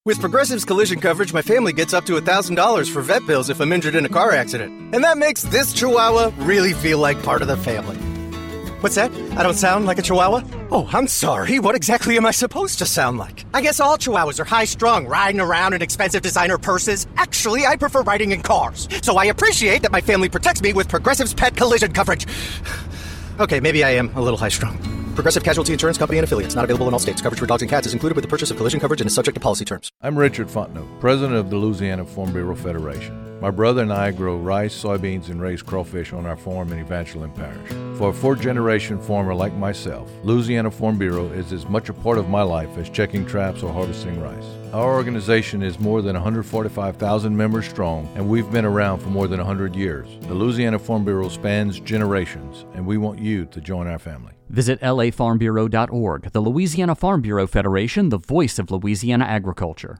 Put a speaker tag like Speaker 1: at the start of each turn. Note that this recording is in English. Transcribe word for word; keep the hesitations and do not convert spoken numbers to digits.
Speaker 1: With Progressive's collision coverage, my family gets up to one thousand dollars for vet bills if I'm injured in a car accident. And that makes this Chihuahua really feel like part of the family. What's that? I don't sound like a Chihuahua? Oh, I'm sorry. What exactly am I supposed to sound like? I guess all Chihuahuas are high-strung, riding around in expensive designer purses. Actually, I prefer riding in cars. So I appreciate that my family protects me with Progressive's pet collision coverage. Okay, maybe I am a little high-strung. Progressive Casualty Insurance Company and Affiliates. Not available in all states. Coverage for dogs and cats is included with the purchase of collision coverage and is subject to policy terms.
Speaker 2: I'm Richard Fontenot, president of the Louisiana Farm Bureau Federation. My brother and I grow rice, soybeans, and raise crawfish on our farm in Evangeline Parish. For a fourth-generation farmer like myself, Louisiana Farm Bureau is as much a part of my life as checking traps or harvesting rice. Our organization is more than one hundred forty-five thousand members strong, and we've been around for more than one hundred years. The Louisiana Farm Bureau spans generations, and we want you to join our family.
Speaker 3: Visit L A farm bureau dot org. The Louisiana Farm Bureau Federation, the voice of Louisiana agriculture.